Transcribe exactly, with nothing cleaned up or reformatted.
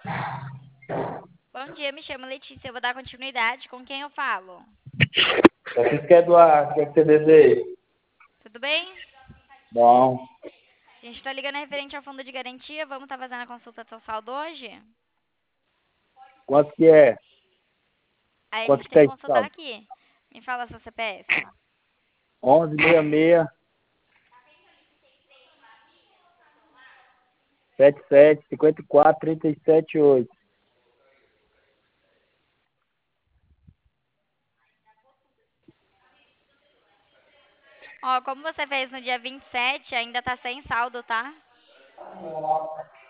Bom dia, me chamo Letícia, eu vou dar continuidade. Com quem eu falo? Francisco Eduardo, o que é que você deseja? Tudo bem? Bom, A gente tá ligando referente ao fundo de garantia. Vamos estar fazendo a consulta do seu saldo hoje? quanto que é? Aí a Quanto gente que tem tá que esse consultar saldo? aqui. Me fala seu C P F. onze sessenta e seis, setenta e sete, cinquenta e quatro, trinta e sete, oito. Ó, como você fez no dia vinte e sete, ainda tá sem saldo, tá?